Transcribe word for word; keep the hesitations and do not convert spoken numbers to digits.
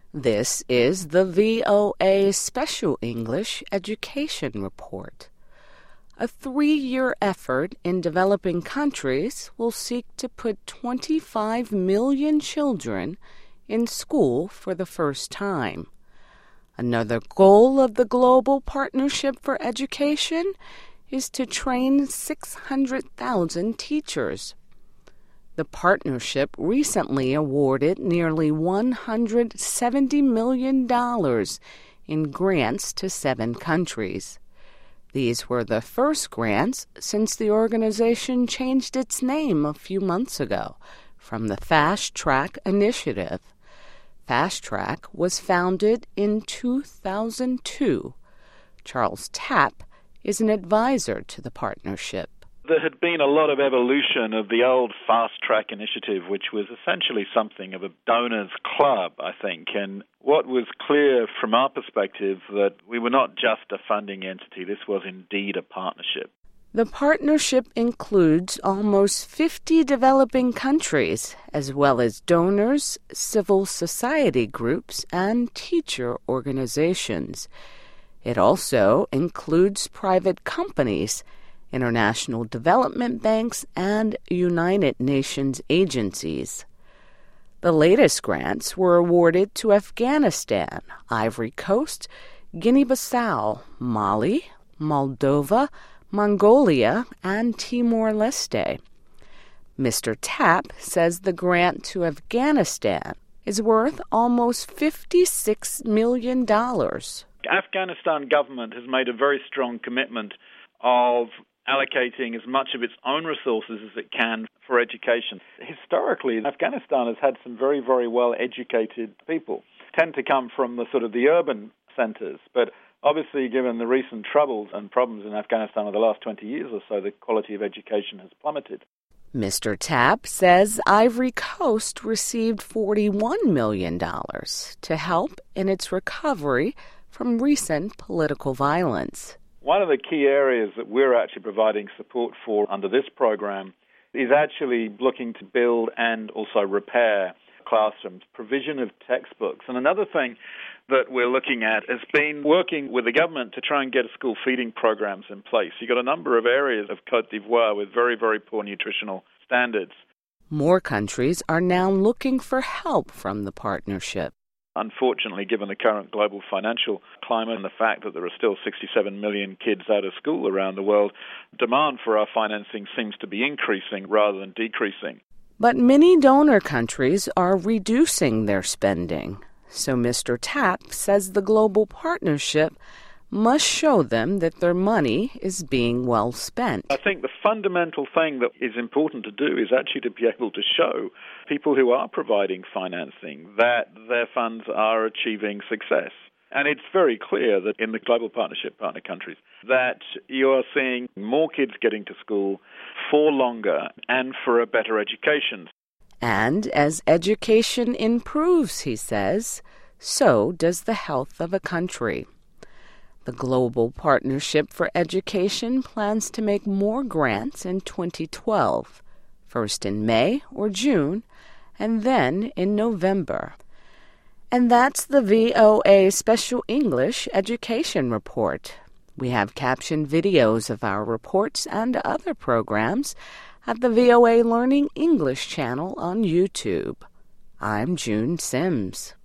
This is the V O A Special English Education Report. A three-year effort in developing countries will seek to put twenty-five million children in school for the first time. Another goal of the Global Partnership for Education is to train six hundred thousand teachers. The partnership recently awarded nearly one hundred seventy million dollars in grants to seven countries. These were the first grants since the organization changed its name a few months ago from the Fast Track Initiative. Fast Track was founded in two thousand two. Charles Tapp is an advisor to the partnership. There had been a lot of evolution of the old Fast Track Initiative, which was essentially something of a donors club, I think. And what was clear from our perspective that we were not just a funding entity, this was indeed a partnership. The partnership includes almost fifty developing countries, as well as donors, civil society groups, and teacher organizations. It also includes private companies, international development banks, and United Nations agencies. The latest grants were awarded to Afghanistan, Ivory Coast, Guinea-Bissau, Mali, Moldova, Mongolia, and Timor-Leste. Mister Tapp says the grant to Afghanistan is worth almost fifty-six million dollars. Afghanistan government has made a very strong commitment of allocating as much of its own resources as it can for education. Historically, Afghanistan has had some very, very well-educated people. Tend to come from the sort of the urban centers, but obviously, given the recent troubles and problems in Afghanistan over the last twenty years or so, the quality of education has plummeted. Mister Tapp says Ivory Coast received forty-one million dollars to help in its recovery from recent political violence. One of the key areas that we're actually providing support for under this program is actually looking to build and also repair classrooms, provision of textbooks. And another thing that we're looking at has been working with the government to try and get school feeding programs in place. You've got a number of areas of Côte d'Ivoire with very, very poor nutritional standards. More countries are now looking for help from the partnership. Unfortunately, given the current global financial climate and the fact that there are still sixty-seven million kids out of school around the world, demand for our financing seems to be increasing rather than decreasing. But many donor countries are reducing their spending. So Mister Tapp says the global partnership must show them that their money is being well spent. I think the fundamental thing that is important to do is actually to be able to show people who are providing financing that their funds are achieving success. And it's very clear that in the global partnership partner countries that you are seeing more kids getting to school for longer and for a better education. And as education improves, he says, so does the health of a country. The Global Partnership for Education plans to make more grants in twenty twelve, first in May or June, and then in November. And that's the V O A Special English Education Report. We have captioned videos of our reports and other programs at the V O A Learning English channel on YouTube. I'm June Sims.